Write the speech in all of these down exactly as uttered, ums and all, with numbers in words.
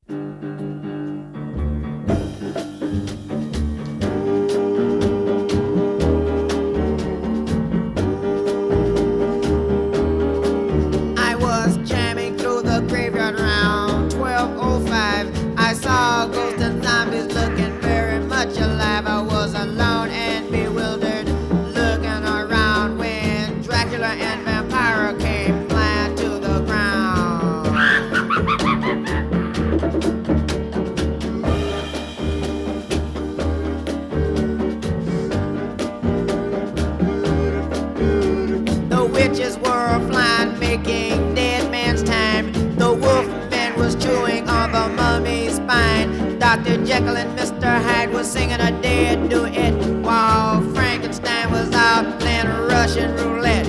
I was jamming through the graveyard around twelve oh five. I saw ghosts and zombies looking very much alive. I was alone and bewildered, looking around when Dracula and Vampire came flying to the ground. The witches were flying, making dead man's time. The wolf man was chewing on the mummy's spine. Doctor Jekyll and Mister Hyde was singing a dead duet, while Frankenstein was out playing Russian roulette.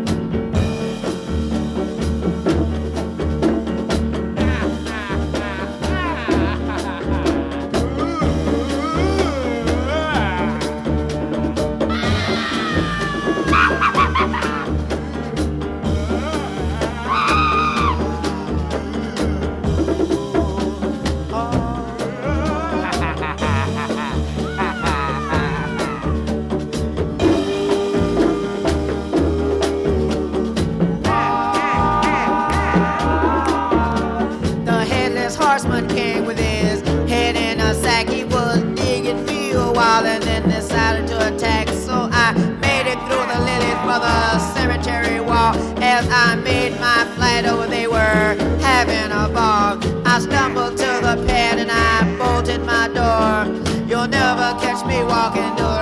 Horseman came with his head in a sack. He was digging me a while and then decided to attack. So I made it through the lilies for the cemetery wall. As I made my flight over, they were having a ball. I stumbled to the pad and I bolted my door. You'll never catch me walking to